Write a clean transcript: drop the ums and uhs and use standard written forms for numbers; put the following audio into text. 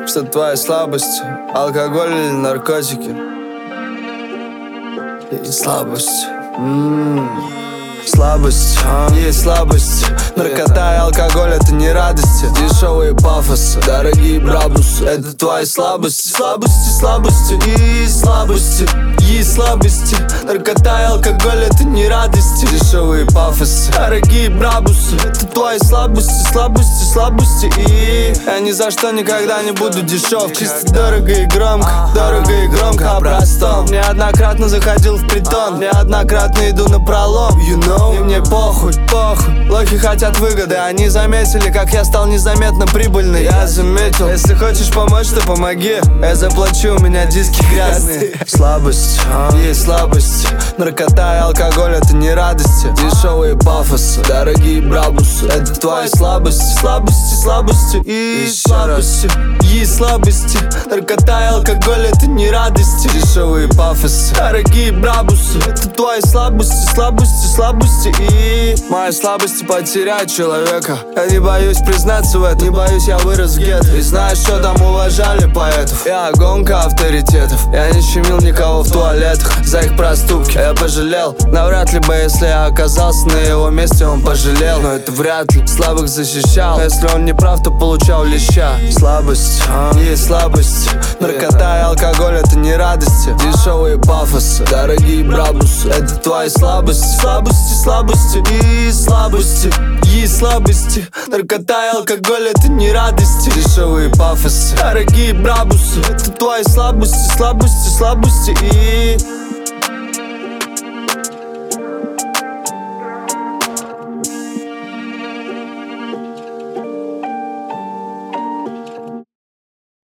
Что твоя слабость? Алкоголь или наркотики? И слабость. Слабость, есть слабость. Наркота и алкоголь — это не радости. Дешевые пафосы, дорогие брабусы — это твои слабости. Слабости, слабости и слабости. Есть слабости. Наркота и алкоголь — это не радости. Дешевые пафосы, дорогие брабусы — это твои слабости, слабости, слабости. И я ни за что никогда не буду дешев. Чисто дорого и громко, дорого и громко о простом. Неоднократно заходил в притон, неоднократно иду на пролом, you know. И мне похуй, похуй. Лохи хотят выгоды, они заметили, как я стал незаметно прибыльный. Я заметил, если хочешь помочь, то помоги. Я заплачу, у меня диски грязные. Слабость, есть слабость. Наркота и алкоголь — это не радости. Дешевые пафосы, дорогие брабусы — это твои слабости. Слабости, слабости и слабости. Есть слабости. Наркота и алкоголь — это не радости. Дешевые пафосы, дорогие брабусы — это твои слабости, слабости, слабости. И мои слабости потерять человека. Я не боюсь признаться в этом. Не боюсь, я вырос в гетто. И знаешь, что там уважали поэтов? Я гонка авторитетов. Я не щемил никого в туалетах за их проступки. Я пожалел, навряд ли бы, если я оказался на его месте, он пожалел. Но это вряд ли, слабых защищал. Но если он не прав, то получал леща. Слабость, есть слабость. Наркота и алкоголь — это не радости. Дешевые пафосы, дорогие брабусы — это твои слабости. Слабости, слабости и слабости. Есть слабости. Наркота и алкоголь — это не радости. Дешевые пафосы, дорогие брабусы — это твои слабости, слабости, слабости. И